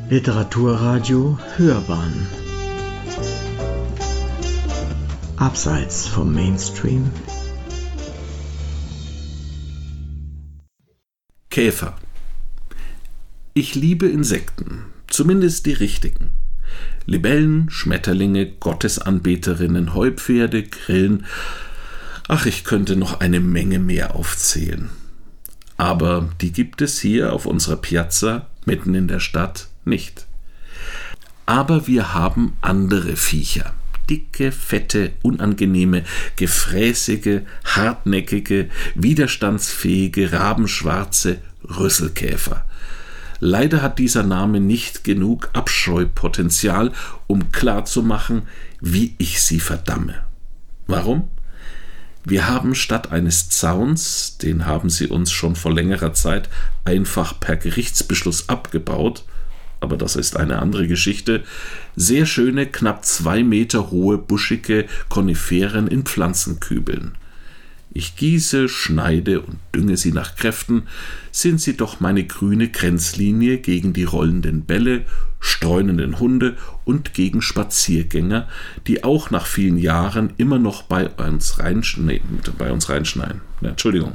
Literaturradio Hörbahn Abseits vom Mainstream. Käfer. Ich liebe Insekten, zumindest die richtigen. Libellen, Schmetterlinge, Gottesanbeterinnen, Heupferde, Grillen. Ach, ich könnte noch eine Menge mehr aufzählen. Aber die gibt es hier auf unserer Piazza, mitten in der Stadt, nicht. Aber wir haben andere Viecher. Dicke, fette, unangenehme, gefräßige, hartnäckige, widerstandsfähige, rabenschwarze Rüsselkäfer. Leider hat dieser Name nicht genug Abscheupotenzial, um klarzumachen, wie ich sie verdamme. Warum? Wir haben statt eines Zauns, den haben sie uns schon vor längerer Zeit einfach per Gerichtsbeschluss abgebaut, aber das ist eine andere Geschichte, sehr schöne, knapp 2 Meter hohe, buschige Koniferen in Pflanzenkübeln. Ich gieße, schneide und dünge sie nach Kräften, sind sie doch meine grüne Grenzlinie gegen die rollenden Bälle, streunenden Hunde und gegen Spaziergänger, die auch nach vielen Jahren immer noch bei uns reinschneiden. Entschuldigung.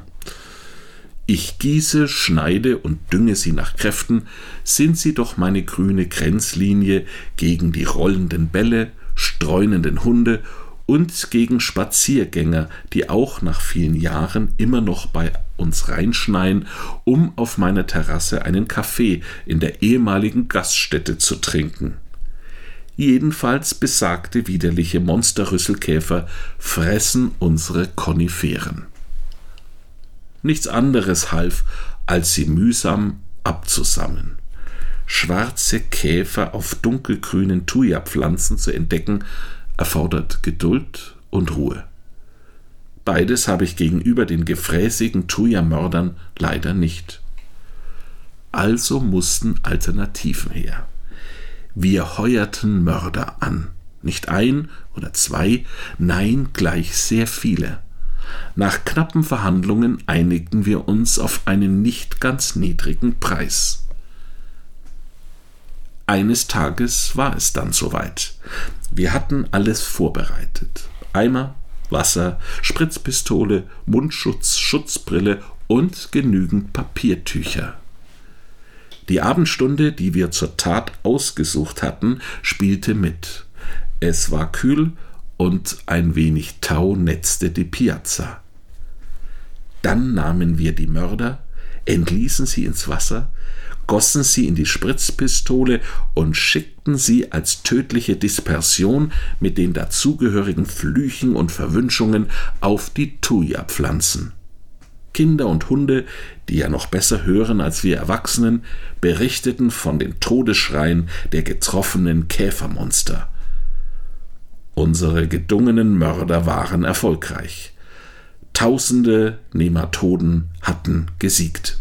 Ich gieße, schneide und dünge sie nach Kräften, sind sie doch meine grüne Grenzlinie gegen die rollenden Bälle, streunenden Hunde und gegen Spaziergänger, die auch nach vielen Jahren immer noch bei uns reinschneien, um auf meiner Terrasse einen Kaffee in der ehemaligen Gaststätte zu trinken. Jedenfalls besagte widerliche Monsterrüsselkäfer fressen unsere Koniferen. Nichts anderes half, als sie mühsam abzusammeln. Schwarze Käfer auf dunkelgrünen Thuja-Pflanzen zu entdecken, erfordert Geduld und Ruhe. Beides habe ich gegenüber den gefräßigen Thuja-Mördern leider nicht. Also mussten Alternativen her. Wir heuerten Mörder an. Nicht 1 oder 2, nein, gleich sehr viele. Nach knappen Verhandlungen einigten wir uns auf einen nicht ganz niedrigen Preis. Eines Tages war es dann soweit. Wir hatten alles vorbereitet. Eimer, Wasser, Spritzpistole, Mundschutz, Schutzbrille und genügend Papiertücher. Die Abendstunde, die wir zur Tat ausgesucht hatten, spielte mit. Es war kühl und ein wenig Tau netzte die Piazza. Dann nahmen wir die Mörder, entließen sie ins Wasser, gossen sie in die Spritzpistole und schickten sie als tödliche Dispersion mit den dazugehörigen Flüchen und Verwünschungen auf die Thuja-Pflanzen. Kinder und Hunde, die ja noch besser hören als wir Erwachsenen, berichteten von den Todesschreien der getroffenen Käfermonster. Unsere gedungenen Mörder waren erfolgreich. Tausende Nematoden hatten gesiegt.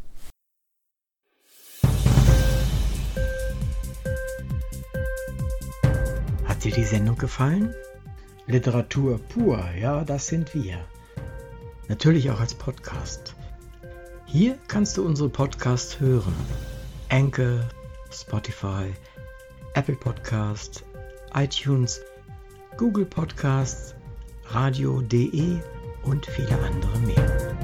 Hat dir die Sendung gefallen? Literatur pur, ja, das sind wir. Natürlich auch als Podcast. Hier kannst du unsere Podcasts hören. Anchor, Spotify, Apple Podcast, iTunes, Google Podcasts, radio.de und viele andere mehr.